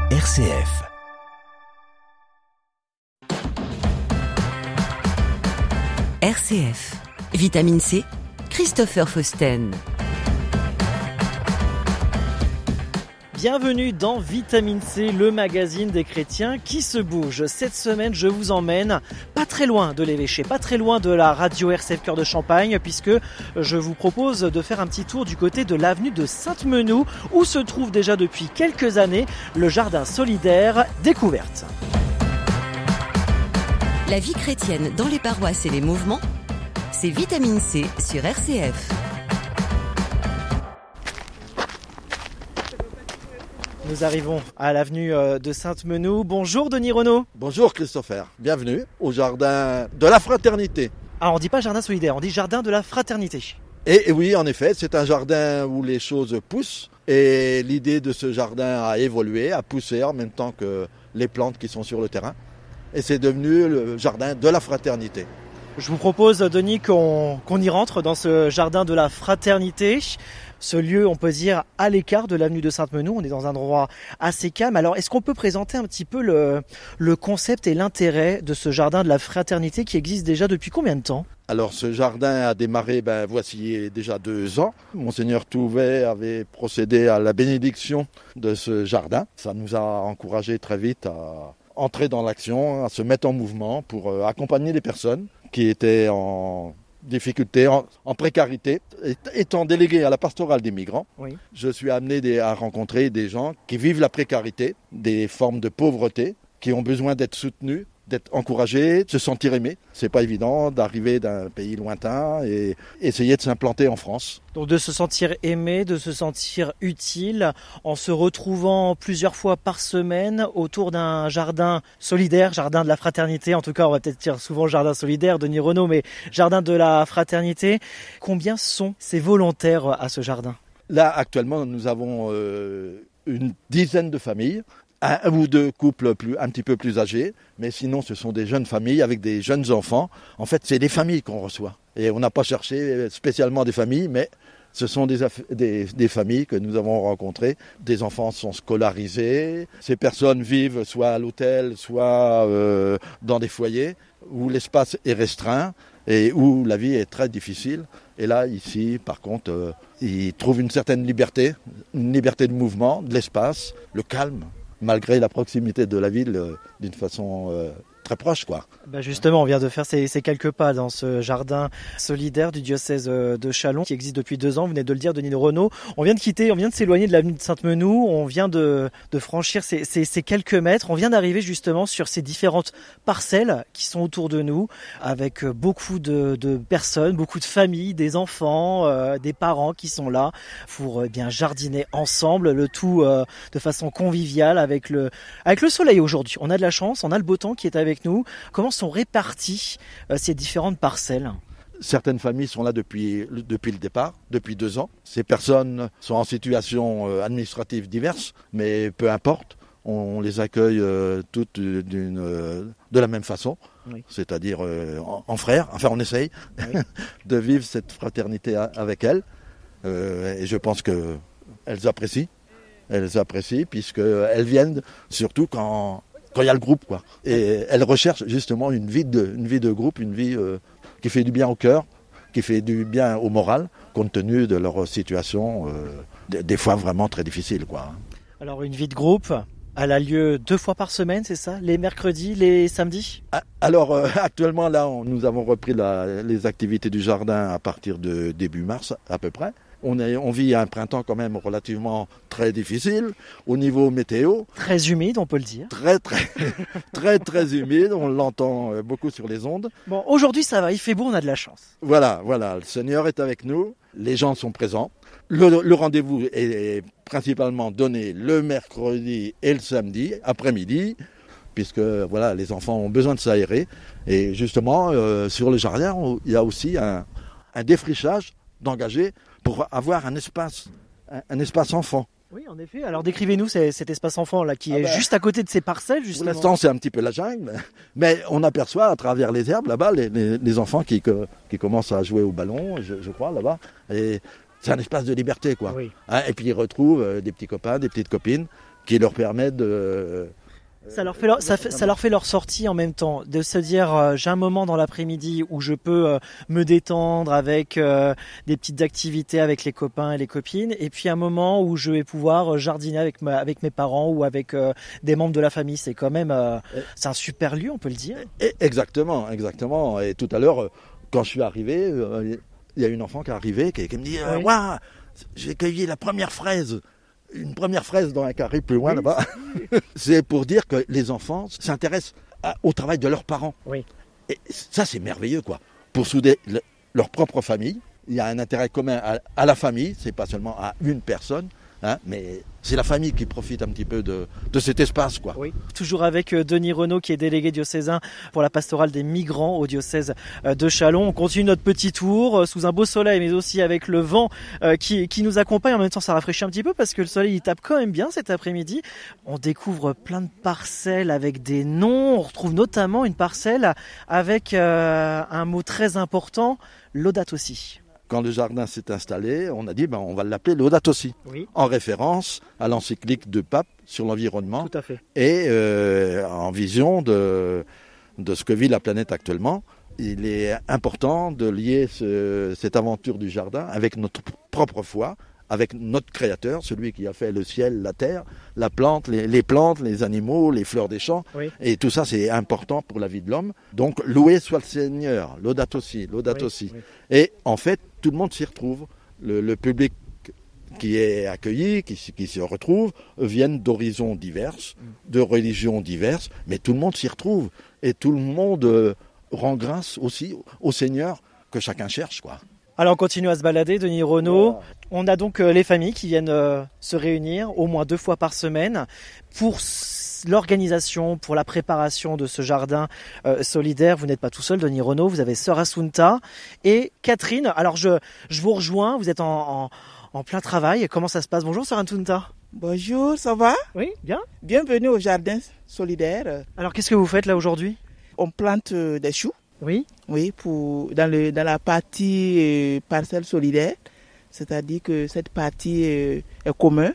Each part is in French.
RCF. RCF. Vitamine C, Christopher Fausten. Bienvenue dans Vitamine C, le magazine des chrétiens qui se bouge. Cette semaine, je vous emmène pas très loin de l'évêché, pas très loin de la radio RCF Cœur de Champagne, puisque je vous propose de faire un petit tour du côté de l'avenue de Sainte-Menou, où se trouve déjà depuis quelques années le jardin solidaire Découverte. La vie chrétienne dans les paroisses et les mouvements, c'est Vitamine C sur RCF. Nous arrivons à l'avenue de Sainte-Menou. Bonjour Denis Renaud. Bonjour Christopher, bienvenue au jardin de la Fraternité. Alors on dit pas jardin solidaire, on dit jardin de la Fraternité. Et oui, en effet, c'est un jardin où les choses poussent. Et l'idée de ce jardin a évolué, a poussé en même temps que les plantes qui sont sur le terrain. Et c'est devenu le jardin de la Fraternité. Je vous propose, Denis, qu'on y rentre dans ce jardin de la Fraternité. Ce lieu, on peut dire, à l'écart de l'avenue de Sainte-Menou. On est dans un endroit assez calme. Alors, est-ce qu'on peut présenter un petit peu le concept et l'intérêt de ce jardin de la Fraternité qui existe déjà depuis combien de temps ? Alors, ce jardin a démarré, voici déjà 2 ans. Monseigneur Touvet avait procédé à la bénédiction de ce jardin. Ça nous a encouragés très vite à entrer dans l'action, à se mettre en mouvement pour accompagner les personnes qui étaient en difficulté, en précarité. Étant délégué à la pastorale des migrants, oui. Je suis amené à rencontrer des gens qui vivent la précarité, des formes de pauvreté, qui ont besoin d'être soutenus, d'être encouragés, de se sentir aimés. C'est pas évident d'arriver d'un pays lointain et essayer de s'implanter en France. Donc de se sentir aimé, de se sentir utile, en se retrouvant plusieurs fois par semaine autour d'un jardin solidaire, jardin de la Fraternité. En tout cas, on va peut-être dire souvent jardin solidaire, Denis Renaud, mais jardin de la Fraternité. Combien sont ces volontaires à ce jardin ? Là, actuellement, nous avons une dizaine de familles. Un ou deux couples un petit peu plus âgés, mais sinon ce sont des jeunes familles avec des jeunes enfants. En fait, c'est des familles qu'on reçoit. Et on n'a pas cherché spécialement des familles, mais ce sont des familles que nous avons rencontrées. Des enfants sont scolarisés. Ces personnes vivent soit à l'hôtel, soit dans des foyers où l'espace est restreint et où la vie est très difficile. Et là, ici, par contre, ils trouvent une certaine liberté de mouvement, de l'espace, le calme, malgré la proximité de la ville d'une façon très proche, quoi. Justement, on vient de faire ces quelques pas dans ce jardin solidaire du diocèse de Châlons qui existe depuis 2 ans. Vous venez de le dire, Denis Renaud. On vient de s'éloigner de l'avenue de Sainte-Menou. On vient de franchir ces quelques mètres. On vient d'arriver justement sur ces différentes parcelles qui sont autour de nous, avec beaucoup de personnes, beaucoup de familles, des enfants, des parents qui sont là pour jardiner ensemble, le tout de façon conviviale avec le soleil aujourd'hui. On a de la chance, on a le beau temps qui est avec nous. Comment sont réparties ces différentes parcelles ? Certaines familles sont là depuis le départ, depuis 2 ans. Ces personnes sont en situation administrative diverse, mais peu importe. On les accueille toutes de la même façon, oui. C'est-à-dire en frères. Enfin, on essaye oui. de vivre cette fraternité avec elles. Et je pense qu'elles apprécient. Elles apprécient puisqu'elles viennent surtout quand il y a le groupe, quoi. Et elles recherchent justement une vie de groupe, une vie qui fait du bien au cœur, qui fait du bien au moral, compte tenu de leur situation, des fois vraiment très difficile, quoi. Alors une vie de groupe, elle a lieu 2 fois par semaine, c'est ça ? Les mercredis, les samedis ? Alors actuellement là, nous avons repris les activités du jardin à partir de début mars à peu près. On vit un printemps quand même relativement très difficile au niveau météo. Très humide, on peut le dire. Très humide, on l'entend beaucoup sur les ondes. Bon, aujourd'hui ça va, il fait beau, on a de la chance. Voilà, le Seigneur est avec nous, les gens sont présents. Le rendez-vous est principalement donné le mercredi et le samedi après-midi, puisque les enfants ont besoin de s'aérer. Et justement, sur le jardin, il y a aussi un défrichage d'engagés pour avoir un espace enfant. Oui, en effet. Alors décrivez-nous cet espace enfant là qui est juste à côté de ces parcelles, justement. Pour l'instant, c'est un petit peu la jungle, mais on aperçoit à travers les herbes là-bas les enfants qui commencent à jouer au ballon, je crois, là-bas. Et c'est un espace de liberté, quoi. Oui. Et puis ils retrouvent des petits copains, des petites copines qui leur permet de... Ça leur fait leur sortie en même temps, de se dire j'ai un moment dans l'après-midi où je peux me détendre avec des petites activités avec les copains et les copines, et puis un moment où je vais pouvoir jardiner avec mes parents ou avec des membres de la famille. C'est quand même c'est un super lieu, on peut le dire. Exactement. Et tout à l'heure, quand je suis arrivé, il y a une enfant qui est arrivée qui me dit Oui. Waouh, j'ai cueilli la première fraise. Une première fraise dans un carré plus loin là-bas. C'est pour dire que les enfants s'intéressent au travail de leurs parents. Oui. Et ça, c'est merveilleux, quoi. Pour souder leur propre famille, il y a un intérêt commun à la famille, c'est pas seulement à une personne, hein, mais c'est la famille qui profite un petit peu de cet espace, quoi. Oui. Toujours avec Denis Renaud, qui est délégué diocésain pour la pastorale des migrants au diocèse de Châlons. On continue notre petit tour sous un beau soleil, mais aussi avec le vent qui nous accompagne. En même temps, ça rafraîchit un petit peu parce que le soleil il tape quand même bien cet après-midi. On découvre plein de parcelles avec des noms. On retrouve notamment une parcelle avec un mot très important, Laudato Si. Quand le jardin s'est installé, on a dit on va l'appeler Laudato Si, Oui. en référence à l'encyclique de Pape sur l'environnement Tout à fait. et en vision de ce que vit la planète actuellement. Il est important de lier cette aventure du jardin avec notre propre foi, avec notre Créateur, celui qui a fait le ciel, la terre, la plante, les plantes, les animaux, les fleurs des champs. Oui. Et tout ça, c'est important pour la vie de l'homme. Donc, loué soit le Seigneur, Laudato Si, Laudato Si. Oui. Et en fait, tout le monde s'y retrouve. Le public qui est accueilli, qui se retrouve, viennent d'horizons diverses, de religions diverses, mais tout le monde s'y retrouve. Et tout le monde rend grâce aussi au Seigneur que chacun cherche, quoi. Alors on continue à se balader, Denis Renaud. Voilà. On a donc les familles qui viennent se réunir au moins 2 fois par semaine pour l'organisation, pour la préparation de ce jardin solidaire. Vous n'êtes pas tout seul, Denis Renaud, vous avez Sœur Assunta et Catherine. Alors je vous rejoins, vous êtes en plein travail. Comment ça se passe? Bonjour Sœur Assunta. Bonjour, ça va? Oui, bien. Bienvenue au jardin solidaire. Alors qu'est-ce que vous faites là aujourd'hui? On plante des choux, Oui. oui, dans la partie parcelle solidaire. C'est-à-dire que cette partie est commune.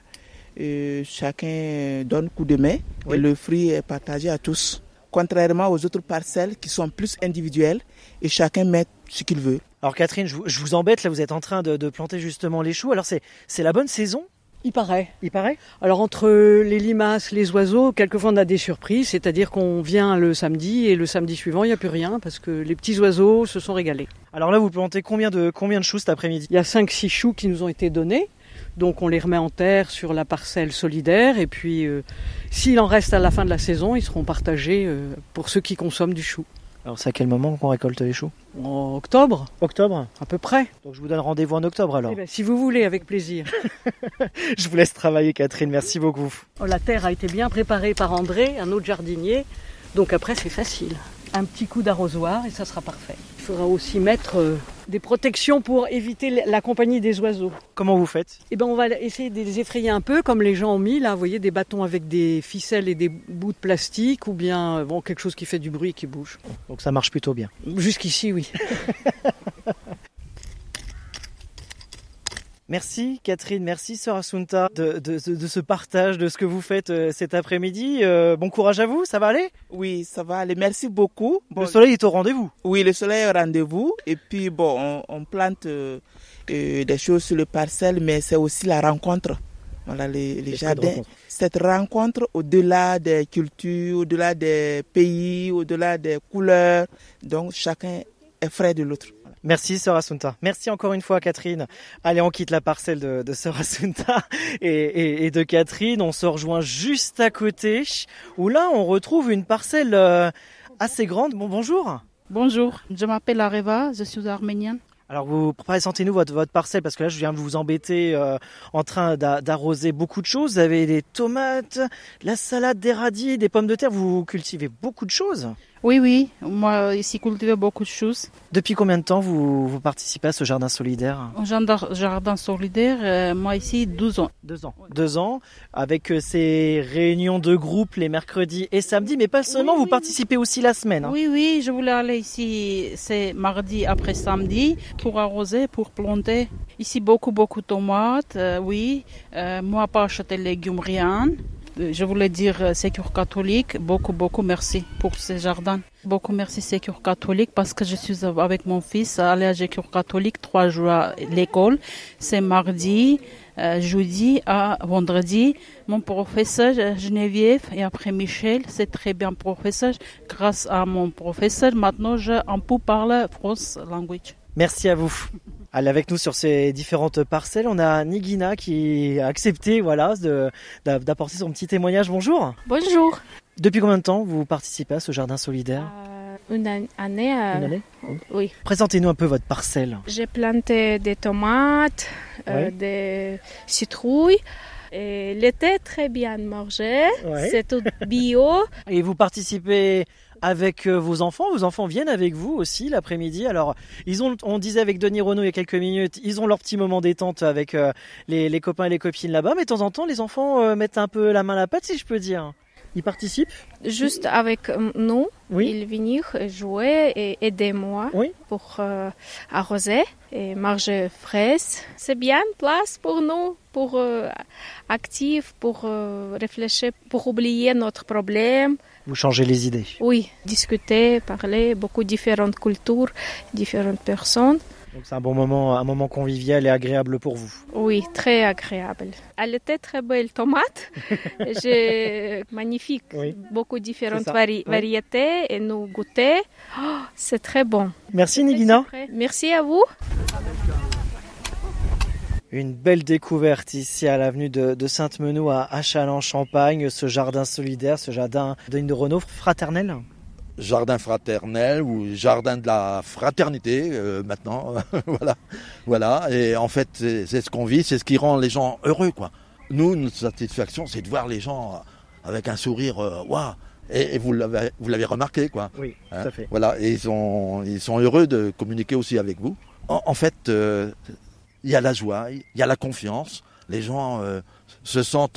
Chacun donne coup de main Oui. et le fruit est partagé à tous. Contrairement aux autres parcelles qui sont plus individuelles et chacun met ce qu'il veut. Alors Catherine, je vous embête, là vous êtes en train de planter justement les choux. Alors c'est la bonne saison, Il paraît. il paraît? Alors entre les limaces, les oiseaux, quelquefois on a des surprises, c'est-à-dire qu'on vient le samedi et le samedi suivant il n'y a plus rien parce que les petits oiseaux se sont régalés. Alors là vous plantez combien de choux cet après-midi? Il y a 5-6 choux qui nous ont été donnés, donc on les remet en terre sur la parcelle solidaire et puis s'il en reste à la fin de la saison, ils seront partagés pour ceux qui consomment du chou. Alors c'est à quel moment qu'on récolte les choux? En octobre, Octobre? à peu près. Donc je vous donne rendez-vous en octobre alors. Eh ben, si vous voulez, avec plaisir. Je vous laisse travailler Catherine, merci beaucoup. La terre a été bien préparée par André, un autre jardinier, donc après c'est facile. Un petit coup d'arrosoir et ça sera parfait. Il faudra aussi mettre des protections pour éviter la compagnie des oiseaux. Comment vous faites? Eh ben on va essayer de les effrayer un peu comme les gens ont mis là, vous voyez, des bâtons avec des ficelles et des bouts de plastique ou bien quelque chose qui fait du bruit et qui bouge. Donc ça marche plutôt bien. Jusqu'ici oui. Merci Catherine, merci Sœur Assunta de ce partage de ce que vous faites cet après-midi. Bon courage à vous, ça va aller? Oui, ça va aller. Merci beaucoup. Bon, Le soleil est au rendez-vous. oui, le soleil est au rendez-vous. Et puis, bon, on plante des choses sur le parcelle, mais c'est aussi la rencontre. Voilà, les jardins. Cette rencontre au-delà des cultures, au-delà des pays, au-delà des couleurs. Donc, chacun est frère de l'autre. Merci Sœur Assunta. Merci encore une fois Catherine. Allez, on quitte la parcelle de Sœur Assunta et de Catherine. On se rejoint juste à côté où là on retrouve une parcelle assez grande. Bon, bonjour. Bonjour, je m'appelle Areva, je suis arménienne. Alors vous présentez-nous votre parcelle parce que là je viens de vous embêter en train d'arroser beaucoup de choses. Vous avez des tomates, de la salade, des radis, des pommes de terre. Vous cultivez beaucoup de choses. Oui, moi ici cultive beaucoup de choses. Depuis combien de temps vous participez à ce jardin solidaire? Au jardin solidaire, moi ici 12 ans. 2 ans. 2 ans, avec ces réunions de groupe les mercredis et samedis, mais pas seulement, vous participez aussi la semaine. Hein. Oui, je voulais aller ici, c'est mardi après samedi, pour arroser, pour planter. Ici beaucoup de tomates, oui. Moi pas acheter légumes, rien. je voulais dire Sécure catholique, beaucoup merci pour ce jardin. Beaucoup merci Sécure catholique parce que je suis avec mon fils allé à Sécure catholique 3 jours à l'école. C'est mardi, jeudi à vendredi. Mon professeur Geneviève et après Michel, c'est très bien professeur. Grâce à mon professeur, maintenant on peut parler français language. Merci à vous. Allez avec nous sur ces différentes parcelles. On a Nigina qui a accepté d'apporter son petit témoignage. Bonjour. Bonjour. Depuis combien de temps vous participez à ce jardin solidaire ? Une année. Une année ? Oui. Présentez-nous un peu votre parcelle. J'ai planté des tomates, des citrouilles. Et l'été, très bien mangé. Ouais. C'est tout bio. Et vous participez avec vos enfants viennent avec vous aussi l'après-midi. Alors, on disait avec Denis Renaud il y a quelques minutes, ils ont leur petit moment détente avec les copains et les copines là-bas, mais de temps en temps, les enfants mettent un peu la main à la pâte, si je peux dire. Ils participent ? Juste avec nous, oui. Ils viennent jouer et aider moi pour arroser et manger fraises. C'est bien place pour nous, pour actifs, pour réfléchir, pour oublier notre problème. Vous changez les idées. Oui, discuter, parler, beaucoup de différentes cultures, différentes personnes. Donc c'est un bon moment, un moment convivial et agréable pour vous. Oui, très agréable. Elle était très belle tomate, magnifique, beaucoup de différentes variétés et nous goûter. Oh, c'est très bon. Merci Nigina. Merci à vous. Une belle découverte ici à l'avenue de Sainte-Menou à Châlons-Champagne, ce jardin solidaire, ce jardin de Renaud fraternel. Jardin fraternel ou jardin de la fraternité maintenant, voilà. Et en fait, c'est ce qu'on vit, c'est ce qui rend les gens heureux, quoi. Nous, notre satisfaction, c'est de voir les gens avec un sourire, waouh. Et vous l'avez remarqué, quoi. Oui, tout à fait. Voilà, et ils sont heureux de communiquer aussi avec vous. En fait, il y a la joie, il y a la confiance. Les gens se sentent,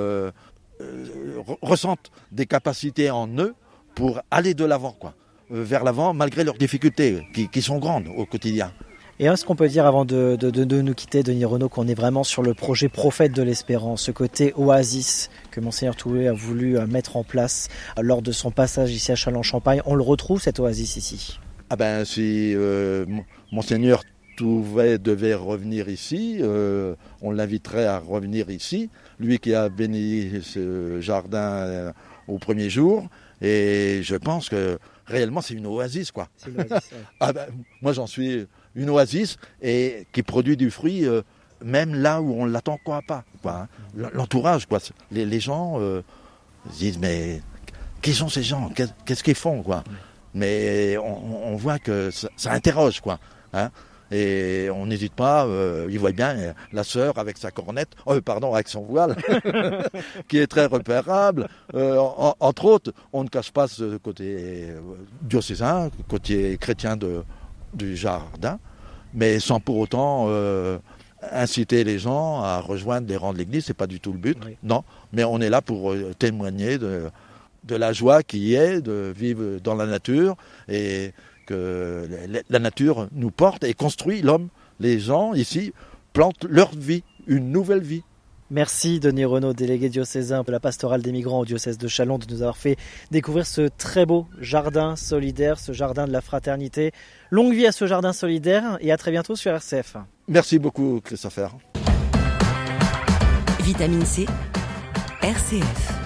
ressentent des capacités en eux pour aller de l'avant, quoi, vers l'avant, malgré leurs difficultés, qui sont grandes au quotidien. Et est-ce qu'on peut dire, avant de nous quitter, Denis Renaud, qu'on est vraiment sur le projet Prophète de l'Espérance, ce côté oasis que Monseigneur Toulet a voulu mettre en place lors de son passage ici à Châlons-Champagne. On le retrouve, cet oasis ici ? Ah ben, si Monseigneur Toulet devait revenir ici, on l'inviterait à revenir ici. Lui qui a béni ce jardin au premier jour. Et je pense que réellement c'est une oasis, quoi. C'est une oasis, ouais. Moi j'en suis une oasis et qui produit du fruit même là où on ne l'attend pas. Quoi. L'entourage, quoi. Les gens disent mais qui sont ces gens ? Qu'est-ce qu'ils font, quoi ? Mais on voit que ça interroge, quoi. Hein ? Et on n'hésite pas, il voit bien la sœur avec sa cornette, avec son voile, qui est très repérable. Entre autres, on ne cache pas ce côté diocésain, côté chrétien du jardin, mais sans pour autant inciter les gens à rejoindre les rangs de l'Église, c'est pas du tout le but, non. Mais on est là pour témoigner de la joie qui est de vivre dans la nature et que la nature nous porte et construit l'homme. Les gens ici plantent leur vie, une nouvelle vie. Merci Denis Renaud, délégué diocésain de la pastorale des migrants au diocèse de Châlons, de nous avoir fait découvrir ce très beau jardin solidaire, ce jardin de la fraternité. Longue vie à ce jardin solidaire et à très bientôt sur RCF. Merci beaucoup Christopher. Vitamine C, RCF.